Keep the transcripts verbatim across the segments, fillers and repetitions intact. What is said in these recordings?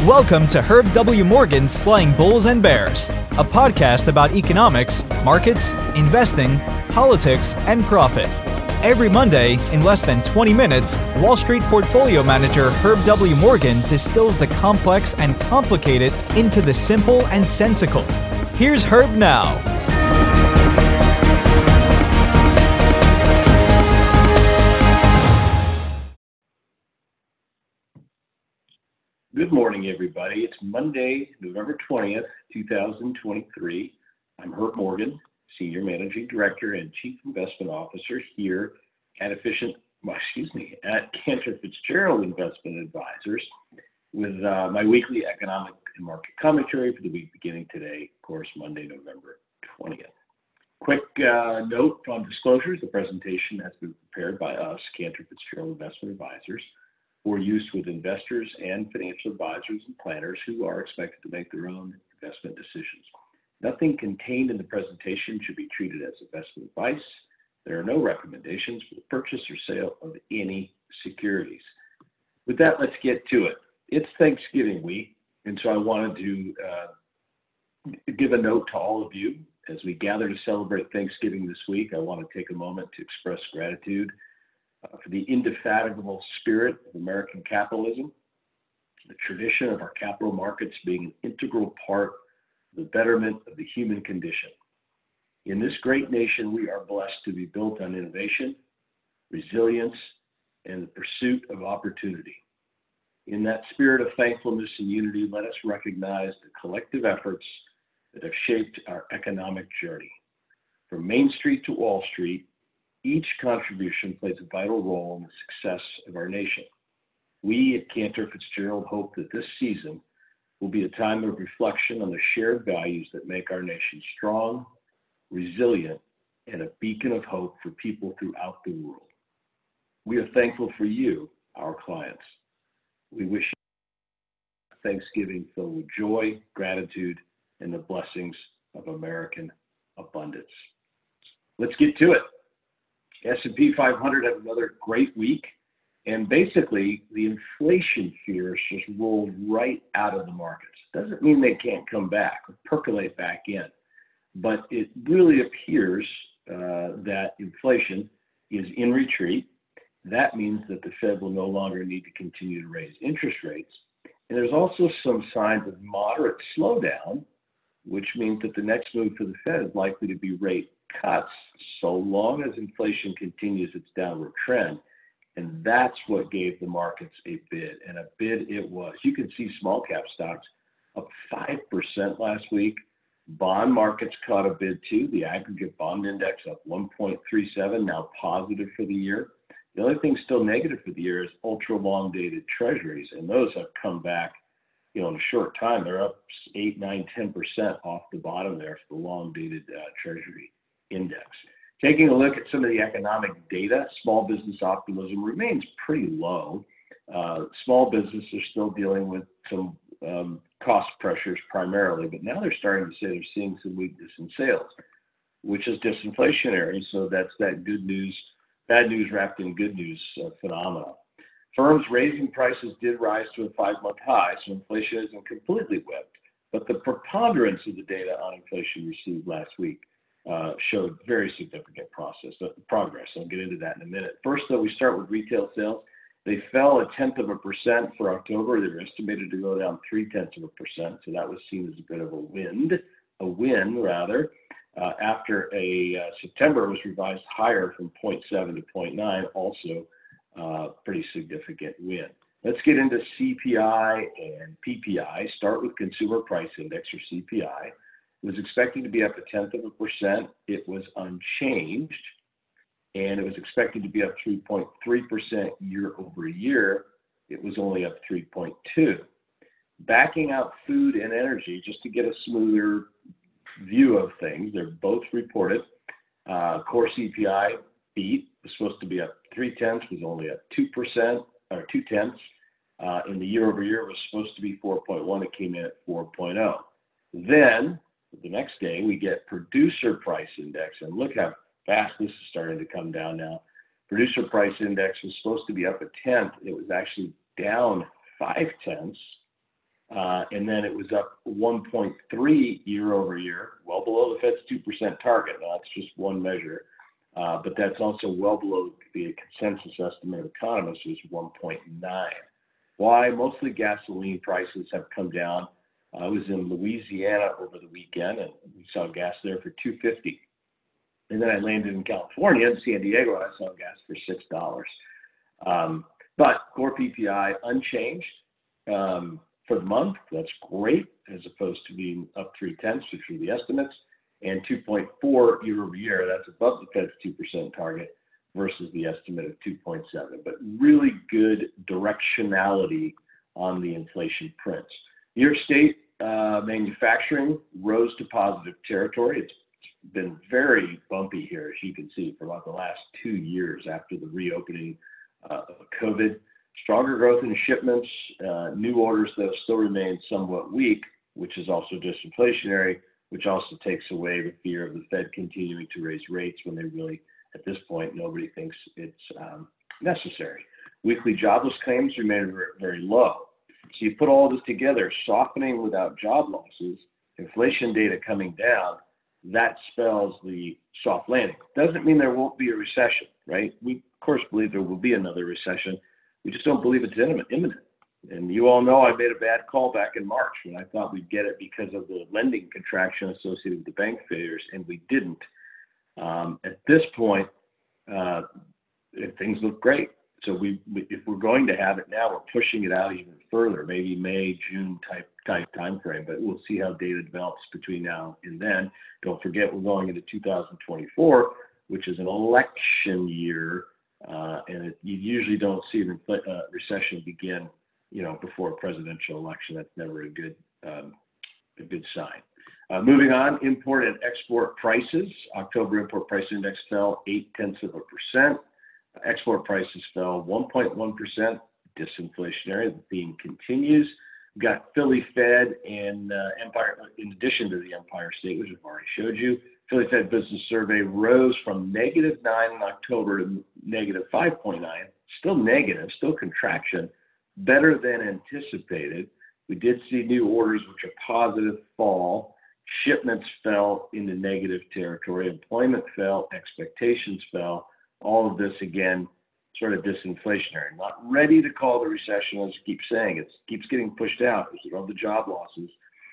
Welcome to Herb W. Morgan's Slaying Bulls and Bears, a podcast about economics, markets, investing, politics, and profit. Every Monday, in less than twenty minutes, Wall Street portfolio manager Herb W. Morgan distills the complex and complicated into the simple and sensical. Here's Herb now. Good morning, everybody. It's Monday, November twentieth, two thousand twenty-three. I'm Herb Morgan, Senior Managing Director and Chief Investment Officer here at Efficient, well, excuse me, at Cantor Fitzgerald Investment Advisors with uh, my weekly economic and market commentary for the week beginning today, of course, Monday, November twentieth. Quick uh, note on disclosures: the presentation has been prepared by us, Cantor Fitzgerald Investment Advisors, for use with investors and financial advisors and planners who are expected to make their own investment decisions. Nothing contained in the presentation should be treated as investment advice. There are no recommendations for the purchase or sale of any securities. With that, let's get to it. It's Thanksgiving week, and so I wanted to uh, give a note to all of you. As we gather to celebrate Thanksgiving this week, I want to take a moment to express gratitude Uh, for the indefatigable spirit of American capitalism, the tradition of our capital markets being an integral part of the betterment of the human condition. In this great nation, we are blessed to be built on innovation, resilience, and the pursuit of opportunity. In that spirit of thankfulness and unity, let us recognize the collective efforts that have shaped our economic journey. From Main Street to Wall Street, each contribution plays a vital role in the success of our nation. We at Cantor Fitzgerald hope that this season will be a time of reflection on the shared values that make our nation strong, resilient, and a beacon of hope for people throughout the world. We are thankful for you, our clients. We wish you Thanksgiving filled with joy, gratitude, and the blessings of American abundance. Let's get to it. S and P five hundred had another great week, and basically the inflation fears just rolled right out of the markets. Doesn't mean they can't come back or percolate back in, but it really appears uh, that inflation is in retreat. That means that the Fed will no longer need to continue to raise interest rates. And there's also some signs of moderate slowdown, which means that the next move for the Fed is likely to be rate cuts so long as inflation continues its downward trend. And that's what gave the markets a bid, and a bid it was. You can see small cap stocks up five percent last week. Bond markets caught a bid too. The aggregate bond index up one point three seven, now positive for the year. The only thing still negative for the year is ultra long dated treasuries, and those have come back, you know, in a short time. They're up eight, nine, ten percent off the bottom there for the long dated uh, treasury index. Taking a look at some of the economic data, small business optimism remains pretty low. Uh, small businesses are still dealing with some um, cost pressures primarily, but now they're starting to say they're seeing some weakness in sales, which is disinflationary. So that's that good news, bad news wrapped in good news uh, phenomenon. Firms raising prices did rise to a five-month high, so inflation isn't completely whipped, but the preponderance of the data on inflation received last week Uh, showed very significant process, uh, progress. I'll get into that in a minute. First, though, we start with retail sales. They fell a tenth of a percent for October. They were estimated to go down three tenths of a percent, so that was seen as a bit of a wind, a win rather. Uh, after a uh, September was revised higher from zero point seven to zero point nine, also uh, pretty significant win. Let's get into C P I and P P I. Start with Consumer Price Index, or C P I. It was expected to be up a tenth of a percent. It was unchanged, and it was expected to be up three point three percent year over year. It was only up three point two. Backing out food and energy, just to get a smoother view of things, they're both reported. Uh, core C P I beat, was supposed to be up three tenths, was only up two percent, or two tenths. Uh, and the year over year was supposed to be four point one. It came in at four point oh. Then, the next day, we get Producer Price Index, and look how fast this is starting to come down now. Producer Price Index was supposed to be up a tenth. It was actually down five tenths. Uh, and then it was up one point three year over year, well below the Fed's two percent target. Now, that's just one measure, uh, but that's also well below the consensus estimate of economists, which is one point nine. Why? Mostly gasoline prices have come down. I was in Louisiana over the weekend, and we saw gas there for two fifty. And then I landed in California, in San Diego, and I saw gas for six dollars. Um, but core P P I unchanged um, for the month. That's great, as opposed to being up three tenths, which were the estimates, and two point four year over year. That's above the Fed's two percent target versus the estimate of two point seven. But really good directionality on the inflation prints. New York State uh, manufacturing rose to positive territory. It's been very bumpy here, as you can see, for about the last two years after the reopening uh, of COVID. Stronger growth in shipments, uh, new orders, though, still remain somewhat weak, which is also disinflationary, which also takes away the fear of the Fed continuing to raise rates when they really, at this point, nobody thinks it's um, necessary. Weekly jobless claims remain very, very low. So you put all this together, softening without job losses, inflation data coming down, that spells the soft landing. Doesn't mean there won't be a recession, right? We, of course, believe there will be another recession. We just don't believe it's imminent. And you all know I made a bad call back in March when I thought we'd get it because of the lending contraction associated with the bank failures, and we didn't. Um, at this point, uh, things look great. So we, we, if we're going to have it now, we're pushing it out even further, maybe May, June type type time frame. But we'll see how data develops between now and then. Don't forget, we're going into two thousand twenty-four, which is an election year, uh, and it, you usually don't see the uh, recession begin, you know, before a presidential election. That's never a good um, a good sign. Uh, moving on, import and export prices. October import price index fell eight tenths of a percent. Export prices fell one point one percent, disinflationary. The theme continues. We've got Philly Fed and uh, Empire, in addition to the Empire State, which I've already showed you. Philly Fed Business Survey rose from negative nine in October to negative five point nine. Still negative, still contraction, better than anticipated. We did see new orders, which are positive, fall. Shipments fell into negative territory. Employment fell. Expectations fell. All of this, again, sort of disinflationary. Not ready to call the recession, as I keep saying. It keeps getting pushed out because of all the job losses.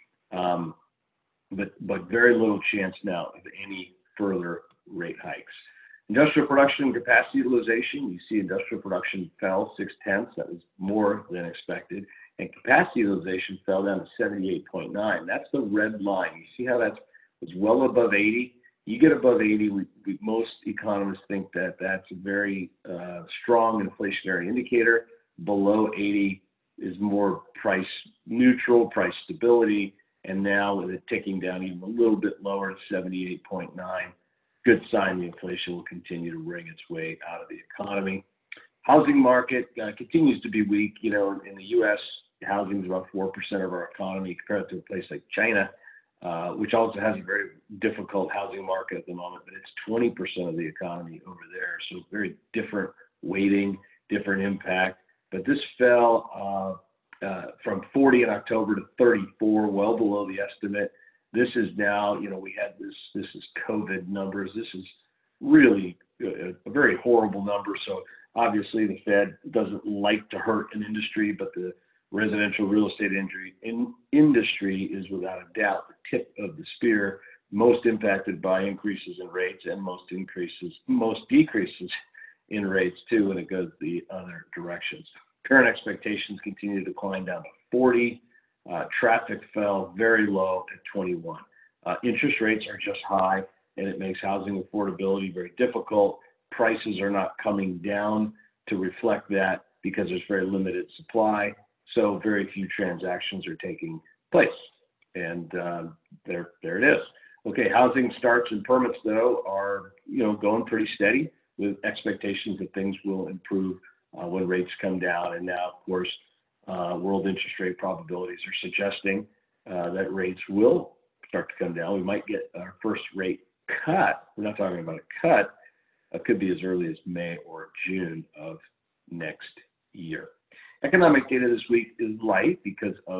Um, but, but very little chance now of any further rate hikes. Industrial production and capacity utilization. You see industrial production fell six tenths. That was more than expected. And capacity utilization fell down to seventy-eight point nine. That's the red line. You see how that's was well above eighty? You get above eighty, we, we, most economists think that that's a very uh, strong inflationary indicator. Below eighty is more price neutral, price stability. And now with it ticking down even a little bit lower at seventy-eight point nine, good sign the inflation will continue to wring its way out of the economy. Housing market uh, continues to be weak. You know, in the U S, housing is about four percent of our economy compared to a place like China, uh, which also has a very difficult housing market at the moment, but it's twenty percent of the economy over there. So very different weighting, different impact. But this fell uh, uh, from forty in October to thirty-four, well below the estimate. This is now, you know, we had this, this is COVID numbers. This is really a, a very horrible number. So obviously the Fed doesn't like to hurt an industry, but the residential real estate injury in industry is without a doubt the tip of the spear, most impacted by increases in rates and most increases, most decreases in rates too when it goes the other directions. Current expectations continue to decline down to forty. Uh, traffic fell very low at twenty-one. Uh, interest rates are just high, and it makes housing affordability very difficult. Prices are not coming down to reflect that because there's very limited supply. So very few transactions are taking place, and uh, there, there it is. Okay, housing starts and permits though are you know going pretty steady with expectations that things will improve uh, when rates come down. And now, of course, uh, world interest rate probabilities are suggesting uh, that rates will start to come down. We might get our first rate cut. We're not talking about a cut. It could be as early as May or June of next year. Economic data this week is light because of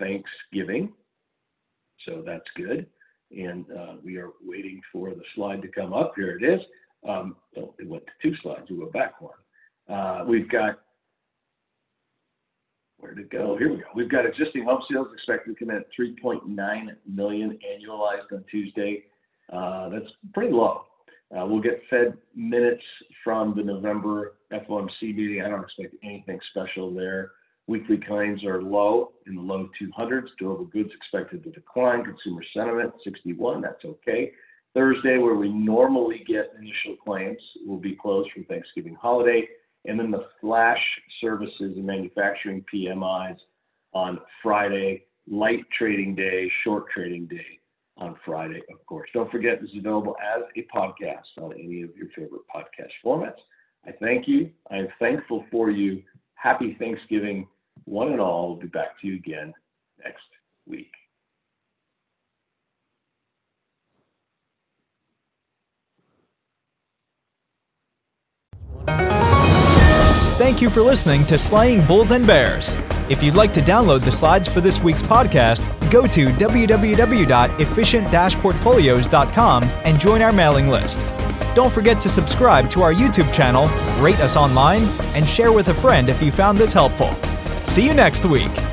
Thanksgiving. So that's good. And uh, we are waiting for the slide to come up. Here it is. Um, oh, it went to two slides. We'll go back one. Uh, we've got, where'd it go? Here we go. We've got existing home sales expected to come in at three point nine million annualized on Tuesday. Uh, that's pretty low. Uh, we'll get Fed minutes from the November F O M C meeting. I don't expect anything special there. Weekly claims are low, in the low two hundreds. Durable goods expected to decline. Consumer sentiment, sixty-one. That's okay. Thursday, where we normally get initial claims, will be closed for Thanksgiving holiday. And then the flash services and manufacturing P M Is on Friday. Light trading day, short trading day on Friday, of course. Don't forget, this is available as a podcast on any of your favorite podcast formats. I thank you. I am thankful for you. Happy Thanksgiving, one and all. We'll be back to you again next week. Thank you for listening to Slaying Bulls and Bears. If you'd like to download the slides for this week's podcast, go to w w w dot efficient dash portfolios dot com and join our mailing list. Don't forget to subscribe to our YouTube channel, rate us online, and share with a friend if you found this helpful. See you next week.